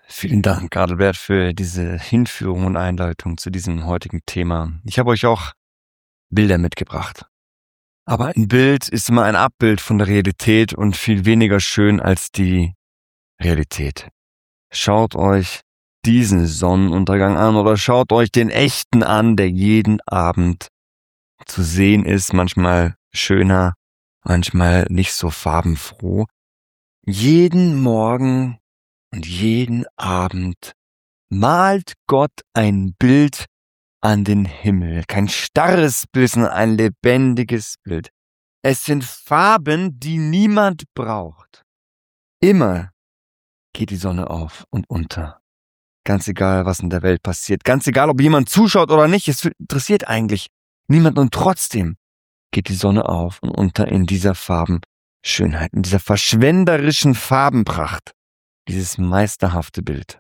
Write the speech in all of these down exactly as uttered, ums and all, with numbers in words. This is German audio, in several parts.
Vielen Dank, Adelbert, für diese Hinführung und Einleitung zu diesem heutigen Thema. Ich habe euch auch Bilder mitgebracht. Aber ein Bild ist immer ein Abbild von der Realität und viel weniger schön als die Realität. Schaut euch diesen Sonnenuntergang an oder schaut euch den echten an, der jeden Abend zu sehen ist, manchmal schöner, manchmal nicht so farbenfroh. Jeden Morgen und jeden Abend malt Gott ein Bild an den Himmel. Kein starres Bild, sondern ein lebendiges Bild. Es sind Farben, die niemand braucht. Immer geht die Sonne auf und unter. Ganz egal, was in der Welt passiert. Ganz egal, ob jemand zuschaut oder nicht. Es interessiert eigentlich niemand. Und trotzdem geht die Sonne auf und unter in dieser Farbenschönheit, in dieser verschwenderischen Farbenpracht. Dieses meisterhafte Bild.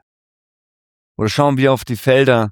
Oder schauen wir auf die Felder,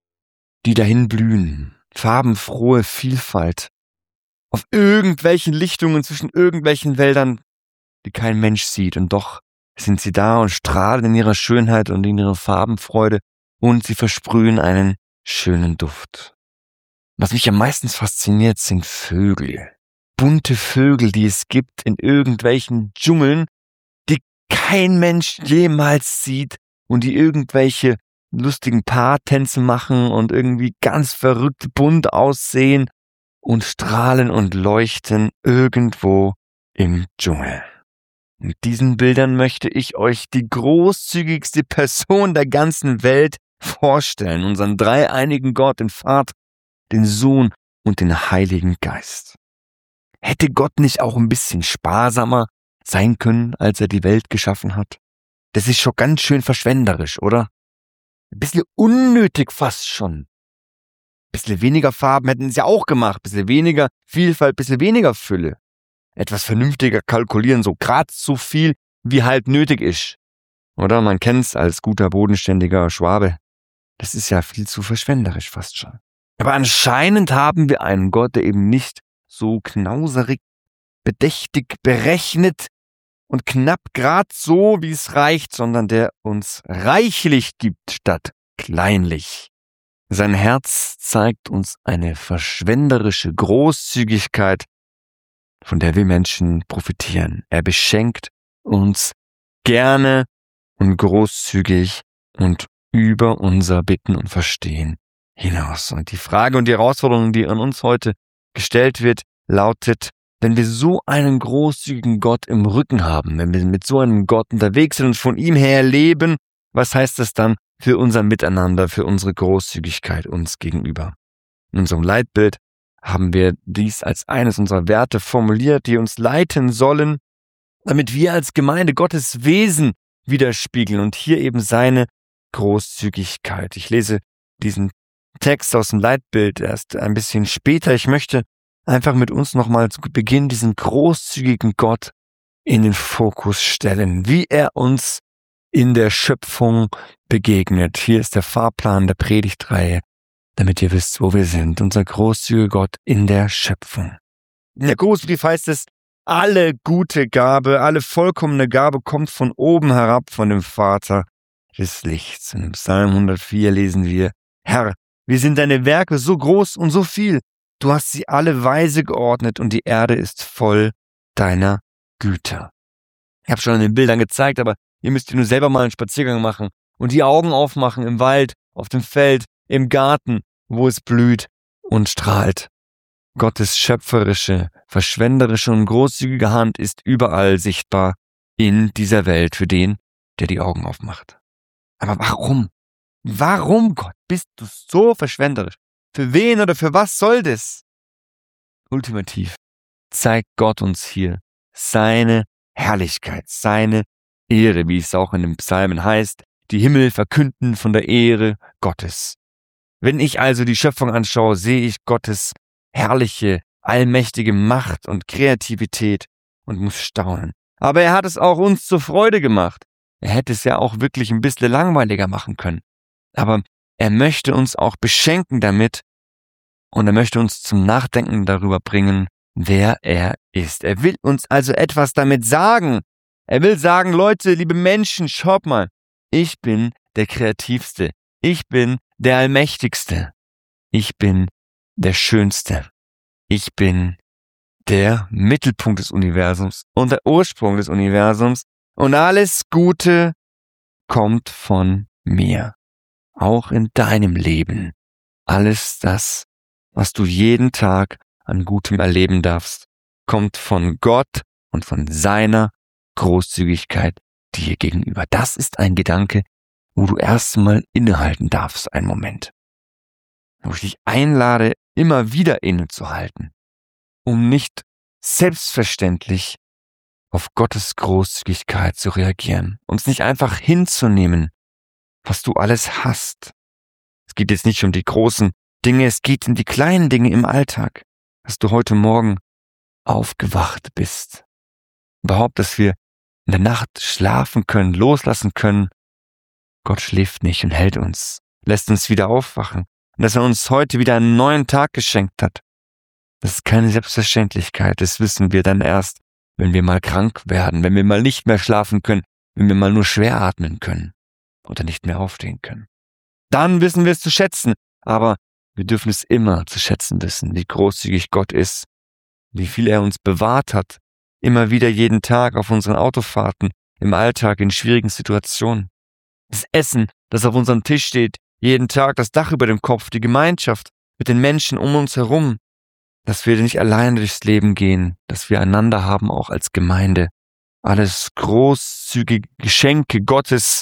die dahin blühen. Farbenfrohe Vielfalt. Auf irgendwelchen Lichtungen zwischen irgendwelchen Wäldern, die kein Mensch sieht. Und doch sind sie da und strahlen in ihrer Schönheit und in ihrer Farbenfreude. Und sie versprühen einen schönen Duft. Was mich am meisten fasziniert, sind Vögel. Bunte Vögel, die es gibt in irgendwelchen Dschungeln, die kein Mensch jemals sieht und die irgendwelche lustigen Paartänze machen und irgendwie ganz verrückt bunt aussehen und strahlen und leuchten irgendwo im Dschungel. Mit diesen Bildern möchte ich euch die großzügigste Person der ganzen Welt vorstellen, unseren dreieinigen Gott, den Vater, den Sohn und den Heiligen Geist. Hätte Gott nicht auch ein bisschen sparsamer sein können, als er die Welt geschaffen hat? Das ist schon ganz schön verschwenderisch, oder? Ein bisschen unnötig fast schon. Ein bisschen weniger Farben hätten sie ja auch gemacht. Ein bisschen weniger Vielfalt, ein bisschen weniger Fülle. Etwas vernünftiger kalkulieren, so grad so viel, wie halt nötig ist. Oder man kennt's als guter, bodenständiger Schwabe. Das ist ja viel zu verschwenderisch fast schon. Aber anscheinend haben wir einen Gott, der eben nicht so knauserig, bedächtig berechnet und knapp grad so, wie es reicht, sondern der uns reichlich gibt statt kleinlich. Sein Herz zeigt uns eine verschwenderische Großzügigkeit, von der wir Menschen profitieren. Er beschenkt uns gerne und großzügig und über unser Bitten und Verstehen hinaus. Und die Frage und die Herausforderung, die an uns heute gestellt wird, lautet: Wenn wir so einen großzügigen Gott im Rücken haben, wenn wir mit so einem Gott unterwegs sind und von ihm her leben, was heißt das dann für unser Miteinander, für unsere Großzügigkeit uns gegenüber? In unserem Leitbild haben wir dies als eines unserer Werte formuliert, die uns leiten sollen, damit wir als Gemeinde Gottes Wesen widerspiegeln und hier eben seine Großzügigkeit. Ich lese diesen Text aus dem Leitbild erst ein bisschen später. Ich möchte einfach mit uns nochmal zu Beginn diesen großzügigen Gott in den Fokus stellen, wie er uns in der Schöpfung begegnet. Hier ist der Fahrplan der Predigtreihe, damit ihr wisst, wo wir sind. Unser großzügiger Gott in der Schöpfung. In der Grußbrief heißt es: Alle gute Gabe, alle vollkommene Gabe kommt von oben herab, von dem Vater des Lichts. Und im Psalm hundertvier lesen wir: Herr, wir sind deine Werke so groß und so viel. Du hast sie alle weise geordnet und die Erde ist voll deiner Güter. Ich habe schon in den Bildern gezeigt, aber ihr müsst nur selber mal einen Spaziergang machen und die Augen aufmachen im Wald, auf dem Feld, im Garten, wo es blüht und strahlt. Gottes schöpferische, verschwenderische und großzügige Hand ist überall sichtbar in dieser Welt für den, der die Augen aufmacht. Aber warum? Warum, Gott, bist du so verschwenderisch? Für wen oder für was soll das? Ultimativ zeigt Gott uns hier seine Herrlichkeit, seine Ehre, wie es auch in den Psalmen heißt. Die Himmel verkünden von der Ehre Gottes. Wenn ich also die Schöpfung anschaue, sehe ich Gottes herrliche, allmächtige Macht und Kreativität und muss staunen. Aber er hat es auch uns zur Freude gemacht. Er hätte es ja auch wirklich ein bisschen langweiliger machen können. Aber er möchte uns auch beschenken damit und er möchte uns zum Nachdenken darüber bringen, wer er ist. Er will uns also etwas damit sagen. Er will sagen: Leute, liebe Menschen, schaut mal, Ich bin der Kreativste. Ich bin der Allmächtigste. Ich bin der Schönste. Ich bin der Mittelpunkt des Universums und der Ursprung des Universums. Und alles Gute kommt von mir. Auch in deinem Leben. Alles das, was du jeden Tag an Gutem erleben darfst, kommt von Gott und von seiner Großzügigkeit dir gegenüber. Das ist ein Gedanke, wo du erstmal innehalten darfst, einen Moment. Wo ich dich einlade, immer wieder innezuhalten, um nicht selbstverständlich auf Gottes Großzügigkeit zu reagieren, uns nicht einfach hinzunehmen, was du alles hast. Es geht jetzt nicht um die großen Dinge, es geht um die kleinen Dinge im Alltag, dass du heute Morgen aufgewacht bist. Überhaupt, dass wir in der Nacht schlafen können, loslassen können. Gott schläft nicht und hält uns, lässt uns wieder aufwachen. Und dass er uns heute wieder einen neuen Tag geschenkt hat. Das ist keine Selbstverständlichkeit, das wissen wir dann erst, wenn wir mal krank werden, wenn wir mal nicht mehr schlafen können, wenn wir mal nur schwer atmen können oder nicht mehr aufstehen können. Dann wissen wir es zu schätzen, aber wir dürfen es immer zu schätzen wissen, wie großzügig Gott ist, wie viel er uns bewahrt hat, immer wieder jeden Tag auf unseren Autofahrten, im Alltag, in schwierigen Situationen. Das Essen, das auf unserem Tisch steht, jeden Tag, das Dach über dem Kopf, die Gemeinschaft mit den Menschen um uns herum, dass wir nicht alleine durchs Leben gehen, dass wir einander haben, auch als Gemeinde. Alles großzügige Geschenke Gottes,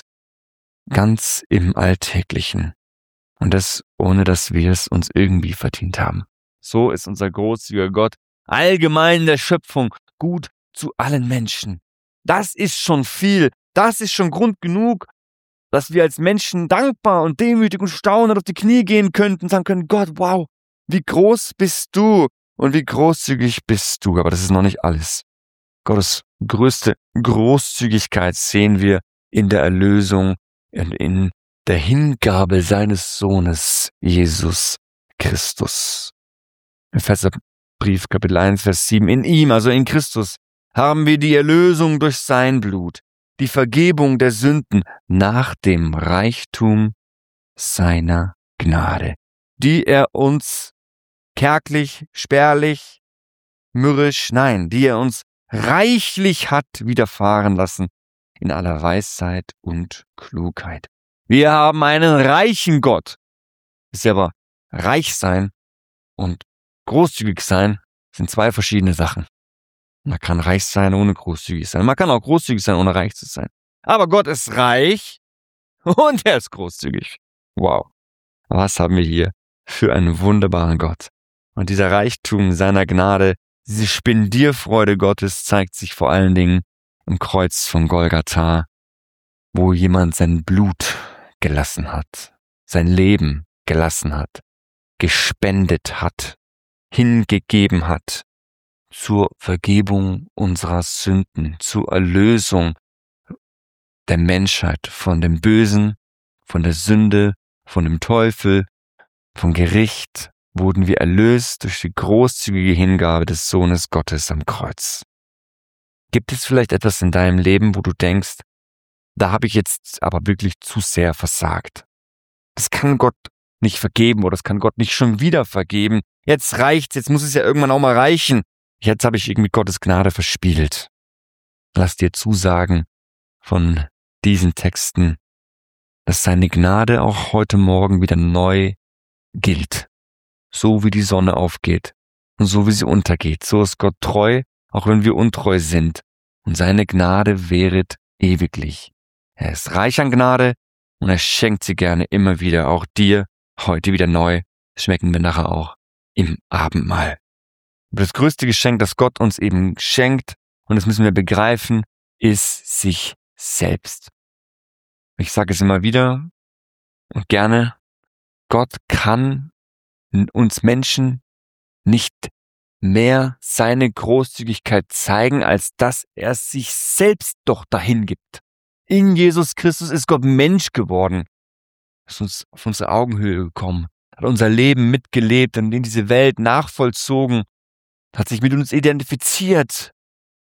ganz im Alltäglichen. Und das, ohne dass wir es uns irgendwie verdient haben. So ist unser großzügiger Gott allgemein in der Schöpfung gut zu allen Menschen. Das ist schon viel, das ist schon Grund genug, dass wir als Menschen dankbar und demütig und staunend auf die Knie gehen könnten und sagen können, Gott, wow, wie groß bist du und wie großzügig bist du. Aber das ist noch nicht alles. Gottes größte Großzügigkeit sehen wir in der Erlösung, in, in der Hingabe seines Sohnes, Jesus Christus. Epheserbrief, Kapitel eins, Vers sieben. In ihm, also in Christus, haben wir die Erlösung durch sein Blut, die Vergebung der Sünden nach dem Reichtum seiner Gnade, die er uns kärglich, spärlich, mürrisch, nein, die er uns reichlich hat widerfahren lassen in aller Weisheit und Klugheit. Wir haben einen reichen Gott. Ist ja aber reich sein und großzügig sein sind zwei verschiedene Sachen. Man kann reich sein, ohne großzügig sein. Man kann auch großzügig sein, ohne reich zu sein. Aber Gott ist reich und er ist großzügig. Wow. Was haben wir hier für einen wunderbaren Gott? Und dieser Reichtum seiner Gnade, diese Spendierfreude Gottes zeigt sich vor allen Dingen im Kreuz von Golgatha, wo jemand sein Blut gelassen hat, sein Leben gelassen hat, gespendet hat, hingegeben hat zur Vergebung unserer Sünden, zur Erlösung der Menschheit von dem Bösen, von der Sünde, von dem Teufel, vom Gericht wurden wir erlöst durch die großzügige Hingabe des Sohnes Gottes am Kreuz. Gibt es vielleicht etwas in deinem Leben, wo du denkst, da habe ich jetzt aber wirklich zu sehr versagt? Das kann Gott nicht vergeben oder das kann Gott nicht schon wieder vergeben. Jetzt reicht's, jetzt muss es ja irgendwann auch mal reichen. Jetzt habe ich irgendwie Gottes Gnade verspielt. Lass dir zusagen von diesen Texten, dass seine Gnade auch heute Morgen wieder neu gilt. So wie die Sonne aufgeht und so wie sie untergeht. So ist Gott treu, auch wenn wir untreu sind. Und seine Gnade währet ewiglich. Er ist reich an Gnade und er schenkt sie gerne immer wieder, auch dir, heute wieder neu. Das schmecken wir nachher auch im Abendmahl. Das größte Geschenk, das Gott uns eben schenkt, und das müssen wir begreifen, ist sich selbst. Ich sage es immer wieder und gerne, Gott kann uns Menschen nicht mehr seine Großzügigkeit zeigen, als dass er sich selbst doch dahin gibt. In Jesus Christus ist Gott Mensch geworden, ist uns auf unsere Augenhöhe gekommen, hat unser Leben mitgelebt und in diese Welt nachvollzogen, hat sich mit uns identifiziert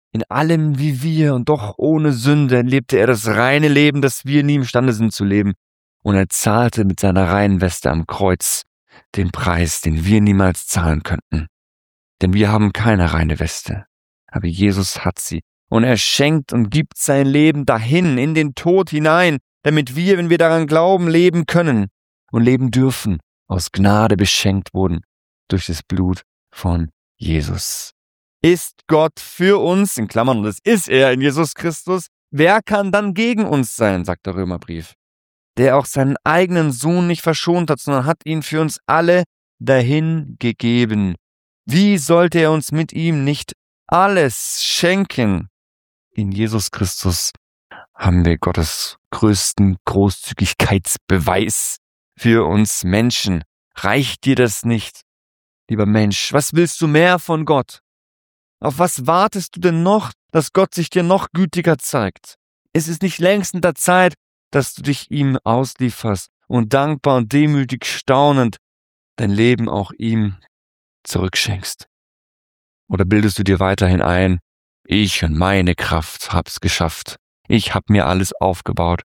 In allem wie wir und doch ohne Sünde lebte er das reine Leben, das wir nie imstande sind zu leben. Und er zahlte mit seiner reinen Weste am Kreuz den Preis, den wir niemals zahlen könnten. Denn wir haben keine reine Weste, aber Jesus hat sie. Und er schenkt und gibt sein Leben dahin, in den Tod hinein, damit wir, wenn wir daran glauben, leben können und leben dürfen, aus Gnade beschenkt wurden durch das Blut von Jesus. Ist Gott für uns, in Klammern, und das ist er in Jesus Christus, wer kann dann gegen uns sein, sagt der Römerbrief, der auch seinen eigenen Sohn nicht verschont hat, sondern hat ihn für uns alle dahin gegeben. Wie sollte er uns mit ihm nicht alles schenken? In Jesus Christus haben wir Gottes größten Großzügigkeitsbeweis für uns Menschen. Reicht dir das nicht? Lieber Mensch, was willst du mehr von Gott? Auf was wartest du denn noch, dass Gott sich dir noch gütiger zeigt? Ist es nicht längst in der Zeit, dass du dich ihm auslieferst und dankbar und demütig staunend dein Leben auch ihm zurückschenkst? Oder bildest du dir weiterhin ein, ich und meine Kraft hab's geschafft, ich hab mir alles aufgebaut?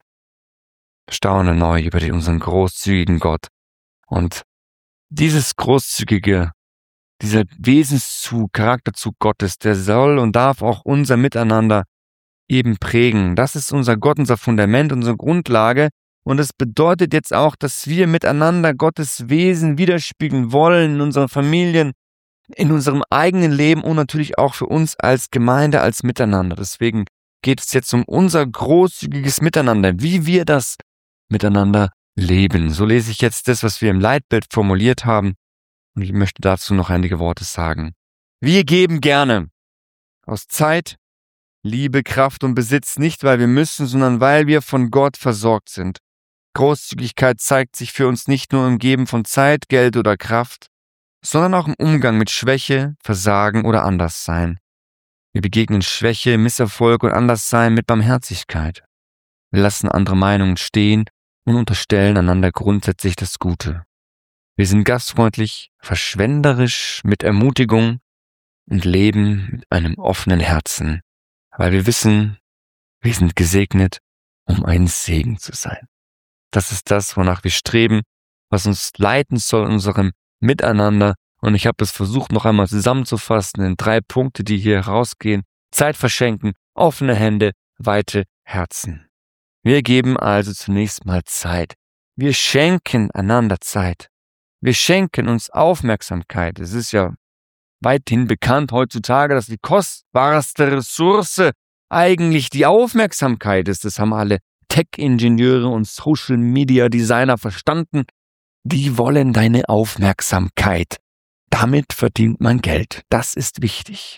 Staune neu über den, unseren großzügigen Gott. Und dieses großzügige, dieser Wesenszug, Charakterzug Gottes, der soll und darf auch unser Miteinander eben prägen. Das ist unser Gott, unser Fundament, unsere Grundlage. Und es bedeutet jetzt auch, dass wir miteinander Gottes Wesen widerspiegeln wollen in unseren Familien, in unserem eigenen Leben und natürlich auch für uns als Gemeinde, als Miteinander. Deswegen geht es jetzt um unser großzügiges Miteinander, wie wir das miteinander leben. So lese ich jetzt das, was wir im Leitbild formuliert haben, und ich möchte dazu noch einige Worte sagen. Wir geben gerne aus Zeit, Liebe, Kraft und Besitz, nicht weil wir müssen, sondern weil wir von Gott versorgt sind. Großzügigkeit zeigt sich für uns nicht nur im Geben von Zeit, Geld oder Kraft, sondern auch im Umgang mit Schwäche, Versagen oder Anderssein. Wir begegnen Schwäche, Misserfolg und Anderssein mit Barmherzigkeit. Wir lassen andere Meinungen stehen und unterstellen einander grundsätzlich das Gute. Wir sind gastfreundlich, verschwenderisch, mit Ermutigung und leben mit einem offenen Herzen, weil wir wissen, wir sind gesegnet, um ein Segen zu sein. Das ist das, wonach wir streben, was uns leiten soll in unserem Miteinander. Und ich habe es versucht, noch einmal zusammenzufassen in drei Punkte, die hier herausgehen. Zeit verschenken, offene Hände, weite Herzen. Wir geben also zunächst mal Zeit. Wir schenken einander Zeit. Wir schenken uns Aufmerksamkeit. Es ist ja weithin bekannt heutzutage, dass die kostbarste Ressource eigentlich die Aufmerksamkeit ist. Das haben alle Tech-Ingenieure und Social-Media-Designer verstanden. Die wollen deine Aufmerksamkeit. Damit verdient man Geld. Das ist wichtig.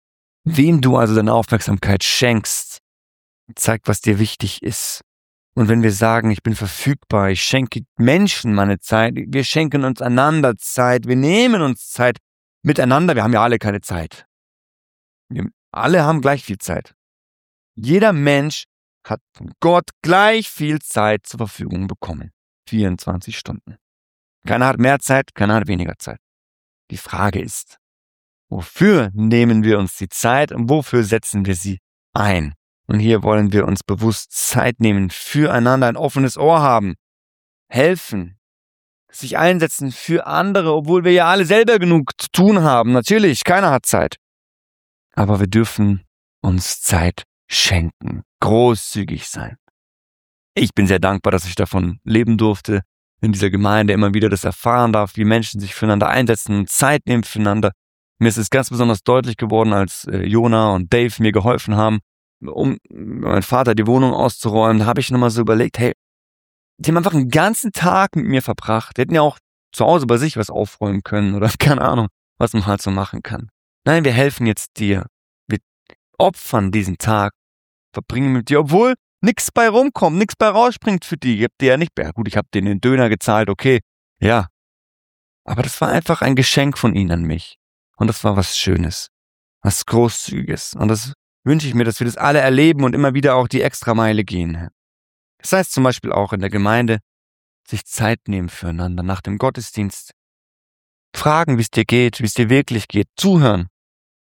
Wem du also deine Aufmerksamkeit schenkst, zeigt, was dir wichtig ist. Und wenn wir sagen, ich bin verfügbar, ich schenke Menschen meine Zeit, wir schenken uns einander Zeit, wir nehmen uns Zeit miteinander, wir haben ja alle keine Zeit. Wir alle haben gleich viel Zeit. Jeder Mensch hat von Gott gleich viel Zeit zur Verfügung bekommen. vierundzwanzig Stunden. Keiner hat mehr Zeit, keiner hat weniger Zeit. Die Frage ist, wofür nehmen wir uns die Zeit und wofür setzen wir sie ein? Und hier wollen wir uns bewusst Zeit nehmen, füreinander ein offenes Ohr haben, helfen, sich einsetzen für andere, obwohl wir ja alle selber genug zu tun haben. Natürlich, keiner hat Zeit. Aber wir dürfen uns Zeit schenken, großzügig sein. Ich bin sehr dankbar, dass ich davon leben durfte, in dieser Gemeinde immer wieder das erfahren darf, wie Menschen sich füreinander einsetzen und Zeit nehmen füreinander. Mir ist es ganz besonders deutlich geworden, als Jona und Dave mir geholfen haben, um meinem Vater die Wohnung auszuräumen. Da habe ich nochmal so überlegt, hey, die haben einfach einen ganzen Tag mit mir verbracht. Die hätten ja auch zu Hause bei sich was aufräumen können oder keine Ahnung, was man halt so machen kann. Nein, wir helfen jetzt dir. Wir opfern diesen Tag, verbringen mit dir, obwohl nichts bei rumkommt, nichts bei rausspringt für die. Ich hab dir ja nicht, ja gut, ich habe denen den Döner gezahlt, okay, ja. Aber das war einfach ein Geschenk von ihnen an mich. Und das war was Schönes, was Großzügiges. Und das wünsche ich mir, dass wir das alle erleben und immer wieder auch die Extrameile gehen. Das heißt zum Beispiel auch in der Gemeinde, sich Zeit nehmen füreinander nach dem Gottesdienst. Fragen, wie es dir geht, wie es dir wirklich geht, zuhören.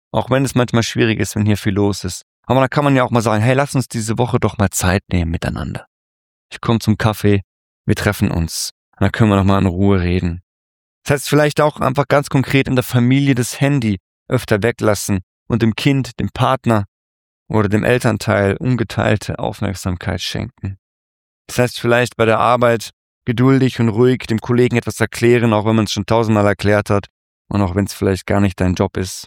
Auch wenn es manchmal schwierig ist, wenn hier viel los ist. Aber da kann man ja auch mal sagen, hey, lass uns diese Woche doch mal Zeit nehmen miteinander. Ich komme zum Kaffee, wir treffen uns. Und dann können wir noch mal in Ruhe reden. Das heißt vielleicht auch einfach ganz konkret in der Familie das Handy öfter weglassen und dem Kind, dem Partner oder dem Elternteil ungeteilte Aufmerksamkeit schenken. Das heißt vielleicht bei der Arbeit geduldig und ruhig dem Kollegen etwas erklären, auch wenn man es schon tausendmal erklärt hat und auch wenn es vielleicht gar nicht dein Job ist.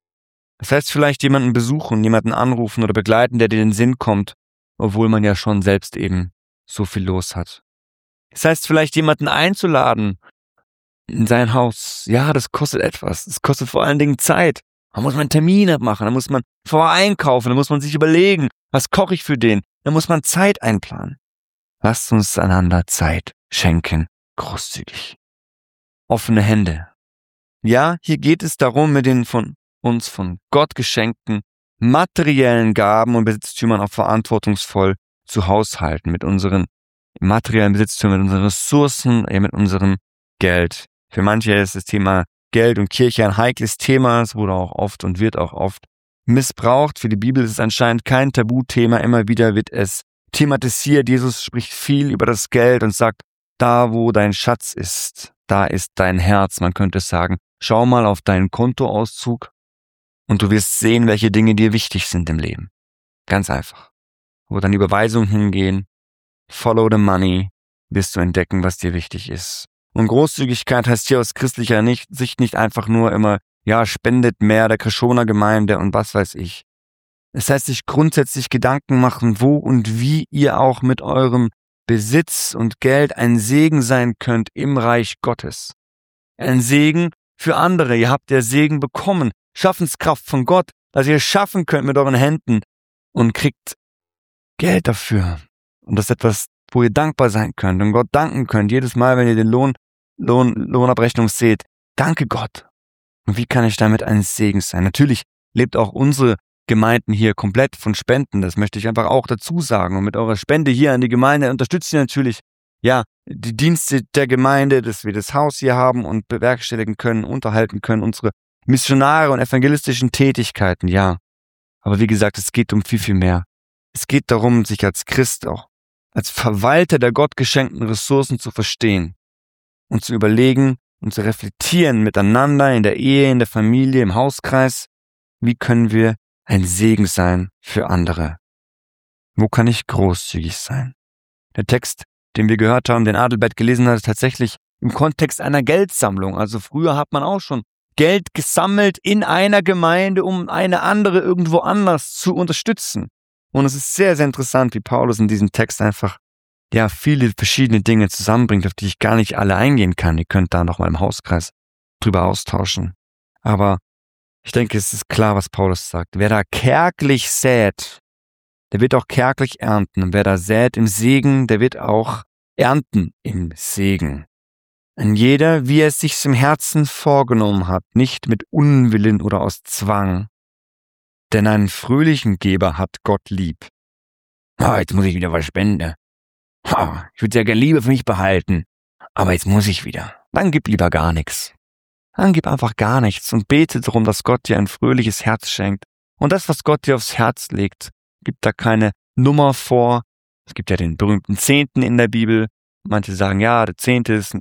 Das heißt vielleicht jemanden besuchen, jemanden anrufen oder begleiten, der dir in den Sinn kommt, obwohl man ja schon selbst eben so viel los hat. Das heißt vielleicht jemanden einzuladen in sein Haus. Ja, das kostet etwas. Das kostet vor allen Dingen Zeit. Da muss man Termine machen, da muss man vorher einkaufen, da muss man sich überlegen, was koche ich für den. Da muss man Zeit einplanen. Lasst uns einander Zeit schenken, großzügig. Offene Hände. Ja, hier geht es darum, mit den von uns von Gott geschenkten materiellen Gaben und Besitztümern auch verantwortungsvoll zu haushalten, mit unseren materiellen Besitztümern, mit unseren Ressourcen, mit unserem Geld. Für manche ist das Thema Geld und Kirche ein heikles Thema, es wurde auch oft und wird auch oft missbraucht. Für die Bibel ist es anscheinend kein Tabuthema, immer wieder wird es thematisiert. Jesus spricht viel über das Geld und sagt, da wo dein Schatz ist, da ist dein Herz. Man könnte sagen, schau mal auf deinen Kontoauszug und du wirst sehen, welche Dinge dir wichtig sind im Leben. Ganz einfach. Wo dann Überweisungen hingehen, follow the money, wirst du entdecken, was dir wichtig ist. Und Großzügigkeit heißt hier aus christlicher Sicht nicht einfach nur immer, ja, spendet mehr der Krischoner Gemeinde und was weiß ich. Es heißt, sich grundsätzlich Gedanken machen, wo und wie ihr auch mit eurem Besitz und Geld ein Segen sein könnt im Reich Gottes. Ein Segen für andere. Ihr habt der Segen bekommen. Schaffenskraft von Gott, dass ihr schaffen könnt mit euren Händen und kriegt Geld dafür. Und das ist etwas, wo ihr dankbar sein könnt und Gott danken könnt. Jedes Mal, wenn ihr den Lohn, Lohn, Lohnabrechnung seht. Danke Gott. Und wie kann ich damit ein Segen sein? Natürlich lebt auch unsere Gemeinden hier komplett von Spenden. Das möchte ich einfach auch dazu sagen. Und mit eurer Spende hier an die Gemeinde unterstützt ihr natürlich, ja, die Dienste der Gemeinde, dass wir das Haus hier haben und bewerkstelligen können, unterhalten können, unsere Missionare und evangelistischen Tätigkeiten, ja. Aber wie gesagt, es geht um viel, viel mehr. Es geht darum, sich als Christ auch als Verwalter der Gott geschenkten Ressourcen zu verstehen und zu überlegen und zu reflektieren miteinander in der Ehe, in der Familie, im Hauskreis. Wie können wir ein Segen sein für andere? Wo kann ich großzügig sein? Der Text, den wir gehört haben, den Adelbert gelesen hat, ist tatsächlich im Kontext einer Geldsammlung. Also früher hat man auch schon Geld gesammelt in einer Gemeinde, um eine andere irgendwo anders zu unterstützen. Und es ist sehr, sehr interessant, wie Paulus in diesem Text einfach ja viele verschiedene Dinge zusammenbringt, auf die ich gar nicht alle eingehen kann. Ihr könnt da nochmal im Hauskreis drüber austauschen. Aber ich denke, es ist klar, was Paulus sagt. Wer da kärglich sät, der wird auch kärglich ernten. Und wer da sät im Segen, der wird auch ernten im Segen. Ein jeder, wie er es sich im Herzen vorgenommen hat, nicht mit Unwillen oder aus Zwang. Denn einen fröhlichen Geber hat Gott lieb. Oh, jetzt muss ich wieder was spenden. Oh, ich würde ja gerne Liebe für mich behalten. Aber jetzt muss ich wieder. Dann gib lieber gar nichts. Dann gib einfach gar nichts und bete darum, dass Gott dir ein fröhliches Herz schenkt. Und das, was Gott dir aufs Herz legt, gibt da keine Nummer vor. Es gibt ja den berühmten Zehnten in der Bibel. Manche sagen, ja, der Zehnte ist,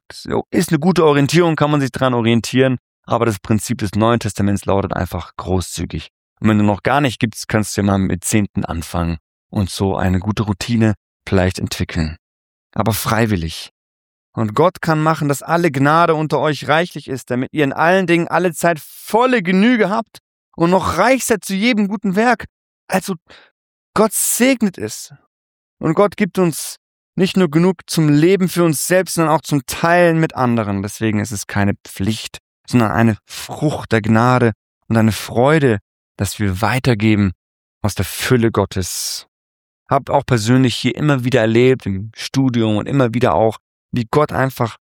ist eine gute Orientierung, kann man sich dran orientieren. Aber das Prinzip des Neuen Testaments lautet einfach großzügig. Und wenn du noch gar nicht gibst, kannst du ja mal mit Zehnten anfangen und so eine gute Routine vielleicht entwickeln. Aber freiwillig. Und Gott kann machen, dass alle Gnade unter euch reichlich ist, damit ihr in allen Dingen alle Zeit volle Genüge habt und noch reich seid zu jedem guten Werk. Also Gott segnet es. Und Gott gibt uns nicht nur genug zum Leben für uns selbst, sondern auch zum Teilen mit anderen. Deswegen ist es keine Pflicht, sondern eine Frucht der Gnade und eine Freude, dass wir weitergeben aus der Fülle Gottes. Hab auch persönlich hier immer wieder erlebt, im Studium und immer wieder auch, wie Gott einfach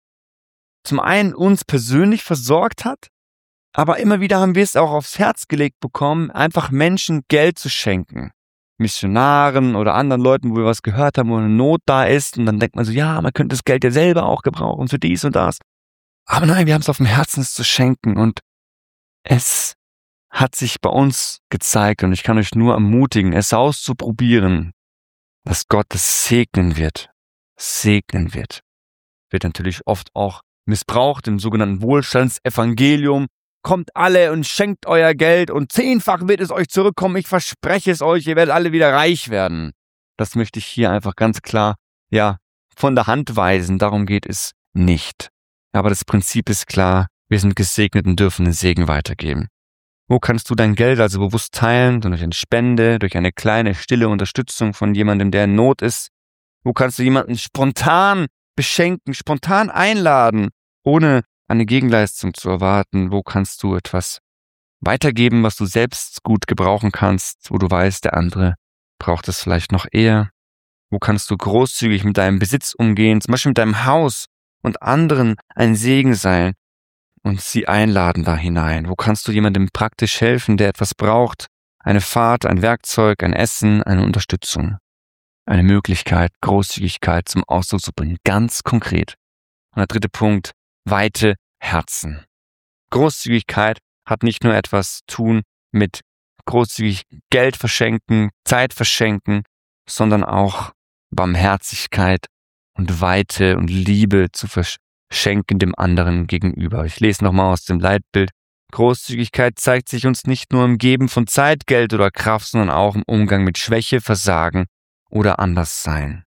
zum einen uns persönlich versorgt hat, aber immer wieder haben wir es auch aufs Herz gelegt bekommen, einfach Menschen Geld zu schenken. Missionaren oder anderen Leuten, wo wir was gehört haben, wo eine Not da ist. Und dann denkt man so, ja, man könnte das Geld ja selber auch gebrauchen für dies und das. Aber nein, wir haben es auf dem Herzen, es zu schenken. Und es hat sich bei uns gezeigt und ich kann euch nur ermutigen, es auszuprobieren, dass Gott es segnen wird. Segnen wird. Wird natürlich oft auch missbraucht im sogenannten Wohlstandsevangelium. Kommt alle und schenkt euer Geld und zehnfach wird es euch zurückkommen. Ich verspreche es euch, ihr werdet alle wieder reich werden. Das möchte ich hier einfach ganz klar, ja, von der Hand weisen. Darum geht es nicht. Aber das Prinzip ist klar. Wir sind gesegnet und dürfen den Segen weitergeben. Wo kannst du dein Geld also bewusst teilen? Durch eine Spende, durch eine kleine, stille Unterstützung von jemandem, der in Not ist? Wo kannst du jemanden spontan beschenken, spontan einladen, ohne eine Gegenleistung zu erwarten? Wo kannst du etwas weitergeben, was du selbst gut gebrauchen kannst, wo du weißt, der andere braucht es vielleicht noch eher? Wo kannst du großzügig mit deinem Besitz umgehen, zum Beispiel mit deinem Haus und anderen ein Segen sein? Und sie einladen da hinein. Wo kannst du jemandem praktisch helfen, der etwas braucht? Eine Fahrt, ein Werkzeug, ein Essen, eine Unterstützung. Eine Möglichkeit, Großzügigkeit zum Ausdruck zu bringen. Ganz konkret. Und der dritte Punkt, weite Herzen. Großzügigkeit hat nicht nur etwas zu tun mit großzügig Geld verschenken, Zeit verschenken, sondern auch Barmherzigkeit und Weite und Liebe zu verschenken. Schenken dem anderen gegenüber. Ich lese nochmal aus dem Leitbild. Großzügigkeit zeigt sich uns nicht nur im Geben von Zeit, Geld oder Kraft, sondern auch im Umgang mit Schwäche, Versagen oder Anderssein.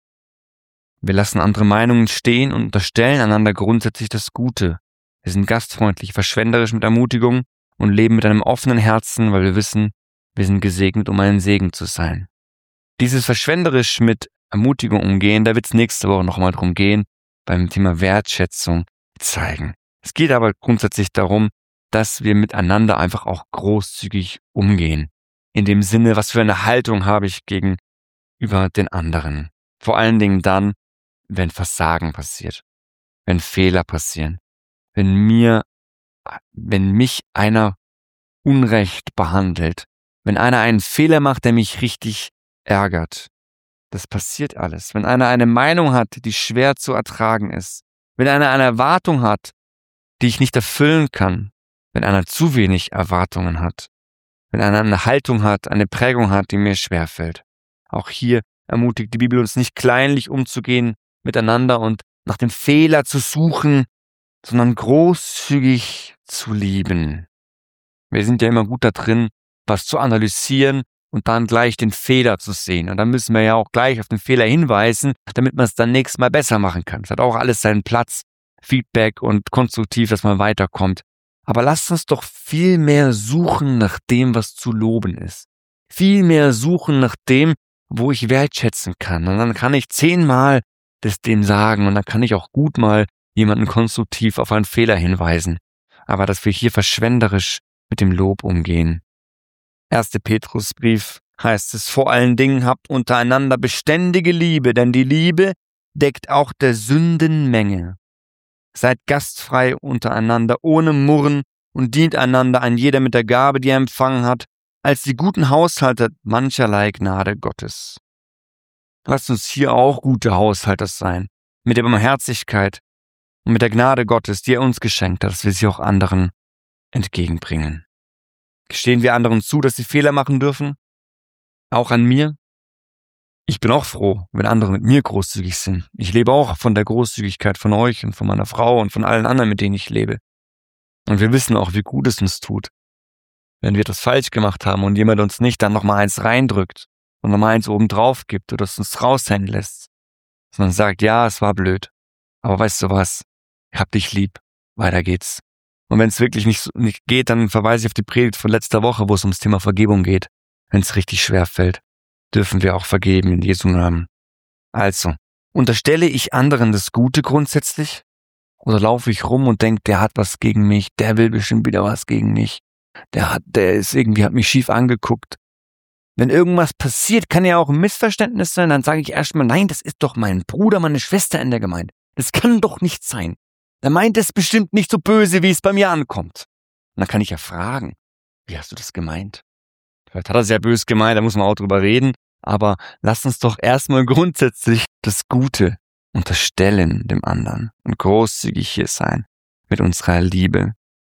Wir lassen andere Meinungen stehen und unterstellen einander grundsätzlich das Gute. Wir sind gastfreundlich, verschwenderisch mit Ermutigung und leben mit einem offenen Herzen, weil wir wissen, wir sind gesegnet, um ein Segen zu sein. Dieses verschwenderisch mit Ermutigung umgehen, da wird es nächste Woche nochmal drum gehen, beim Thema Wertschätzung zeigen. Es geht aber grundsätzlich darum, dass wir miteinander einfach auch großzügig umgehen. In dem Sinne, was für eine Haltung habe ich gegenüber den anderen. Vor allen Dingen dann, wenn Versagen passiert, wenn Fehler passieren, wenn mir, wenn mich einer unrecht behandelt, wenn einer einen Fehler macht, der mich richtig ärgert. Das passiert alles. Wenn einer eine Meinung hat, die schwer zu ertragen ist, wenn einer eine Erwartung hat, die ich nicht erfüllen kann, wenn einer zu wenig Erwartungen hat, wenn einer eine Haltung hat, eine Prägung hat, die mir schwerfällt. Auch hier ermutigt die Bibel uns nicht kleinlich umzugehen miteinander und nach dem Fehler zu suchen, sondern großzügig zu lieben. Wir sind ja immer gut da drin, was zu analysieren und dann gleich den Fehler zu sehen. Und dann müssen wir ja auch gleich auf den Fehler hinweisen, damit man es dann nächstes Mal besser machen kann. Es hat auch alles seinen Platz, Feedback und konstruktiv, dass man weiterkommt. Aber lasst uns doch viel mehr suchen nach dem, was zu loben ist. Viel mehr suchen nach dem, wo ich wertschätzen kann. Und dann kann ich zehnmal das dem sagen und dann kann ich auch gut mal jemanden konstruktiv auf einen Fehler hinweisen. Aber dass wir hier verschwenderisch mit dem Lob umgehen. Erster Petrusbrief heißt es, vor allen Dingen habt untereinander beständige Liebe, denn die Liebe deckt auch der Sünden Menge. Seid gastfrei untereinander, ohne Murren und dient einander, ein jeder mit der Gabe, die er empfangen hat, als die guten Haushalter mancherlei Gnade Gottes. Lasst uns hier auch gute Haushalter sein, mit der Barmherzigkeit und mit der Gnade Gottes, die er uns geschenkt hat, dass wir sie auch anderen entgegenbringen. Gestehen wir anderen zu, dass sie Fehler machen dürfen? Auch an mir? Ich bin auch froh, wenn andere mit mir großzügig sind. Ich lebe auch von der Großzügigkeit von euch und von meiner Frau und von allen anderen, mit denen ich lebe. Und wir wissen auch, wie gut es uns tut, wenn wir etwas falsch gemacht haben und jemand uns nicht dann nochmal eins reindrückt und nochmal eins oben drauf gibt oder es uns raushängen lässt, sondern sagt, ja, es war blöd, aber weißt du was, ich hab dich lieb, weiter geht's. Und wenn es wirklich nicht, nicht geht, dann verweise ich auf die Predigt von letzter Woche, wo es ums Thema Vergebung geht. Wenn es richtig schwer fällt, dürfen wir auch vergeben in Jesu Namen. Also, unterstelle ich anderen das Gute grundsätzlich? Oder laufe ich rum und denke, der hat was gegen mich, der will bestimmt wieder was gegen mich, der hat, der ist irgendwie, hat mich schief angeguckt. Wenn irgendwas passiert, kann ja auch ein Missverständnis sein, dann sage ich erstmal, nein, das ist doch mein Bruder, meine Schwester in der Gemeinde. Das kann doch nicht sein. Er meint es bestimmt nicht so böse, wie es bei mir ankommt. Und dann kann ich ja fragen, wie hast du das gemeint? Vielleicht hat er sehr böse gemeint, da muss man auch drüber reden. Aber lass uns doch erstmal grundsätzlich das Gute unterstellen dem anderen und großzügig hier sein mit unserer Liebe.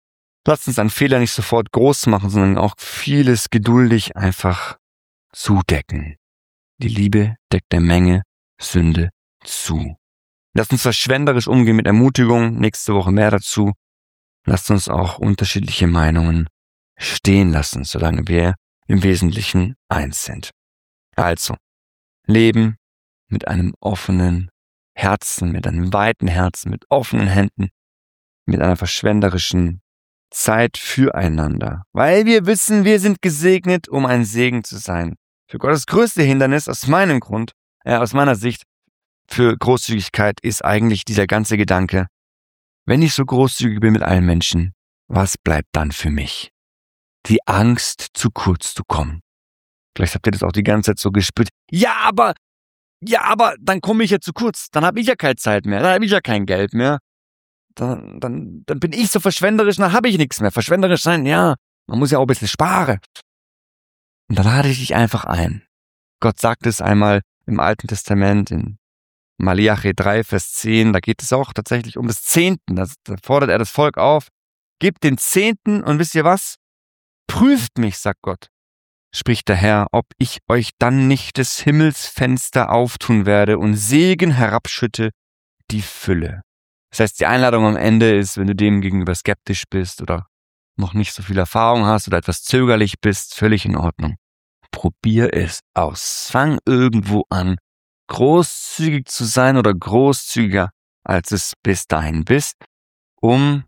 Lasst uns einen Fehler nicht sofort groß machen, sondern auch vieles geduldig einfach zudecken. Die Liebe deckt der Menge Sünde zu. Lasst uns verschwenderisch umgehen mit Ermutigung. Nächste Woche mehr dazu. Lasst uns auch unterschiedliche Meinungen stehen lassen, solange wir im Wesentlichen eins sind. Also, leben mit einem offenen Herzen, mit einem weiten Herzen, mit offenen Händen, mit einer verschwenderischen Zeit füreinander. Weil wir wissen, wir sind gesegnet, um ein Segen zu sein. Für Gott das größte Hindernis aus meinem Grund, äh, aus meiner Sicht, für Großzügigkeit ist eigentlich dieser ganze Gedanke, wenn ich so großzügig bin mit allen Menschen, was bleibt dann für mich? Die Angst, zu kurz zu kommen. Vielleicht habt ihr das auch die ganze Zeit so gespürt. Ja, aber, ja, aber dann komme ich ja zu kurz. Dann habe ich ja keine Zeit mehr. Dann habe ich ja kein Geld mehr. Dann, dann, dann bin ich so verschwenderisch, dann habe ich nichts mehr. Verschwenderisch sein, ja, man muss ja auch ein bisschen sparen. Und dann lade ich dich einfach ein. Gott sagt es einmal im Alten Testament, in Malachi drei, Vers zehn, da geht es auch tatsächlich um das Zehnten. Da fordert er das Volk auf, gebt den Zehnten und wisst ihr was? Prüft mich, sagt Gott, spricht der Herr, ob ich euch dann nicht des Himmelsfenster auftun werde und Segen herabschütte, die Fülle. Das heißt, die Einladung am Ende ist, wenn du dem gegenüber skeptisch bist oder noch nicht so viel Erfahrung hast oder etwas zögerlich bist, völlig in Ordnung. Probier es aus. Fang irgendwo an, großzügig zu sein oder großzügiger, als es bis dahin bist, um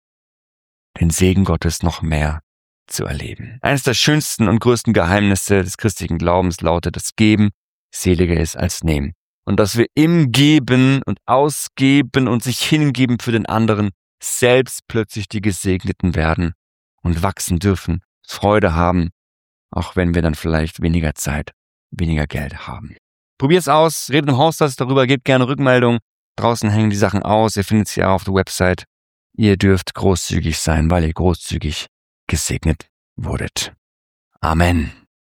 den Segen Gottes noch mehr zu erleben. Eines der schönsten und größten Geheimnisse des christlichen Glaubens lautet, dass Geben seliger ist als Nehmen. Und dass wir im Geben und Ausgeben und sich hingeben für den anderen selbst plötzlich die Gesegneten werden und wachsen dürfen, Freude haben, auch wenn wir dann vielleicht weniger Zeit, weniger Geld haben. Probier's aus, redet im Hausarzt darüber, gebt gerne Rückmeldung. Draußen hängen die Sachen aus, ihr findet sie auch auf der Website. Ihr dürft großzügig sein, weil ihr großzügig gesegnet wurdet. Amen.